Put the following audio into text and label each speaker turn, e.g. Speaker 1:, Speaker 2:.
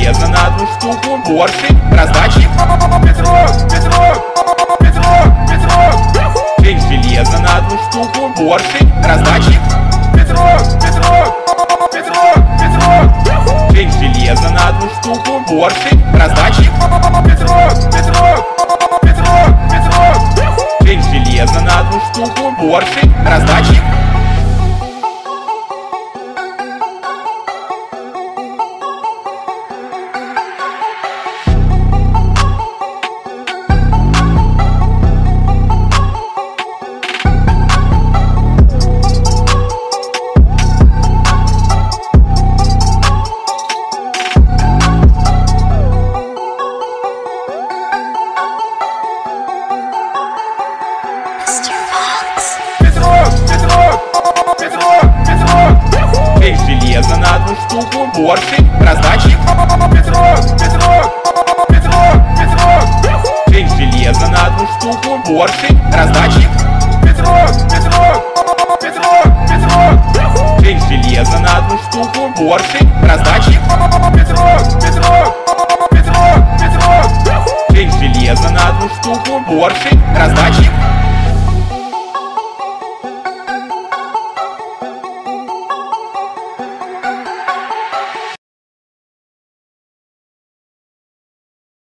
Speaker 1: железо на одну штуку, Порше, раздачи. Честь железо на одну штуку, Порше, раздачи. Честь железо на одну штуку, Порше, раздачи. Честь железо на одну штуку, Порше, раздачи. Честь железо на одну штуку, Порше, раздачи. Честь железо на одну штуку, Порше, раздачи. Честь железо на одну штуку, Порше, раздачи. Честь железо на одну штуку, Порше, раздачи.